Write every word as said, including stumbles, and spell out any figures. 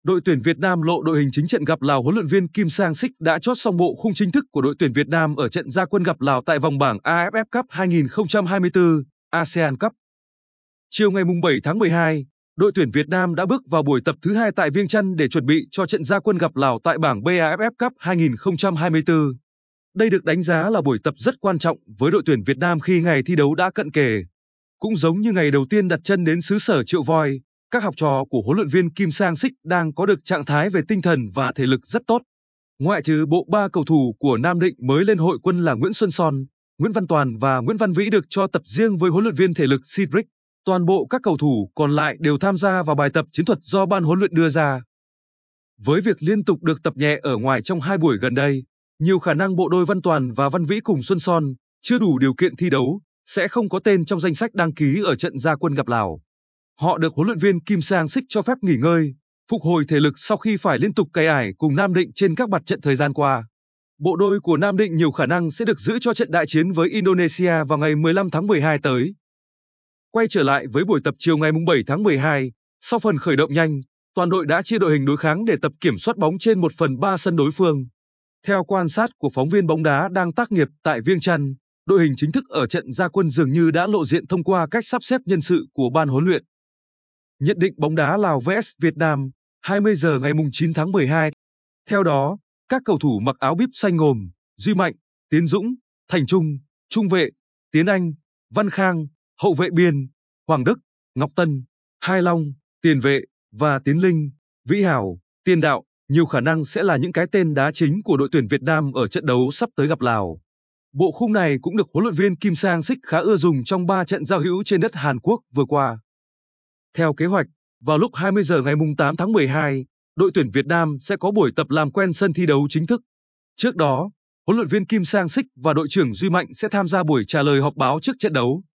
Đội tuyển Việt Nam lộ đội hình chính trận gặp Lào. Huấn luyện viên Kim Sang-sik đã chốt xong bộ khung chính thức của đội tuyển Việt Nam ở trận ra quân gặp Lào tại vòng bảng a ép ép Cup hai không hai tư, ASEAN Cup. Chiều ngày bảy tháng mười hai, đội tuyển Việt Nam đã bước vào buổi tập thứ hai tại Viêng Chăn để chuẩn bị cho trận ra quân gặp Lào tại bảng B a ép ép Cup hai không hai tư. Đây được đánh giá là buổi tập rất quan trọng với đội tuyển Việt Nam khi ngày thi đấu đã cận kề. Cũng giống như ngày đầu tiên đặt chân đến xứ sở Triệu Voi, các học trò của huấn luyện viên Kim Sang-sik đang có được trạng thái về tinh thần và thể lực rất tốt. Ngoại trừ bộ ba cầu thủ của Nam Định mới lên hội quân là Nguyễn Xuân Son, Nguyễn Văn Toàn và Nguyễn Văn Vĩ được cho tập riêng với huấn luyện viên thể lực Cedric. Toàn bộ các cầu thủ còn lại đều tham gia vào bài tập chiến thuật do ban huấn luyện đưa ra. Với việc liên tục được tập nhẹ ở ngoài trong hai buổi gần đây, nhiều khả năng bộ đôi Văn Toàn và Văn Vĩ cùng Xuân Son chưa đủ điều kiện thi đấu, sẽ không có tên trong danh sách đăng ký ở trận ra quân gặp Lào. Họ được huấn luyện viên Kim Sang-sik cho phép nghỉ ngơi, phục hồi thể lực sau khi phải liên tục cày ải cùng Nam Định trên các mặt trận thời gian qua. Bộ đôi của Nam Định nhiều khả năng sẽ được giữ cho trận đại chiến với Indonesia vào ngày mười lăm tháng mười hai tới. Quay trở lại với buổi tập chiều ngày bảy tháng mười hai, sau phần khởi động nhanh, toàn đội đã chia đội hình đối kháng để tập kiểm soát bóng trên một phần ba sân đối phương. Theo quan sát của phóng viên bóng đá đang tác nghiệp tại Viêng Chăn, đội hình chính thức ở trận ra quân dường như đã lộ diện thông qua cách sắp xếp nhân sự của ban huấn luyện. Nhận định bóng đá Lào vs Việt Nam, hai mươi giờ ngày chín tháng mười hai. Theo đó, các cầu thủ mặc áo bíp xanh gồm Duy Mạnh, Tiến Dũng, Thành Trung, trung vệ, Tiến Anh, Văn Khang, hậu vệ biên, Hoàng Đức, Ngọc Tân, Hai Long, tiền vệ và Tiến Linh, Vĩ Hảo, tiền đạo, nhiều khả năng sẽ là những cái tên đá chính của đội tuyển Việt Nam ở trận đấu sắp tới gặp Lào. Bộ khung này cũng được huấn luyện viên Kim Sang-sik khá ưa dùng trong ba trận giao hữu trên đất Hàn Quốc vừa qua. Theo kế hoạch, vào lúc hai mươi giờ ngày tám tháng mười hai, đội tuyển Việt Nam sẽ có buổi tập làm quen sân thi đấu chính thức. Trước đó, huấn luyện viên Kim Sang-sik và đội trưởng Duy Mạnh sẽ tham gia buổi trả lời họp báo trước trận đấu.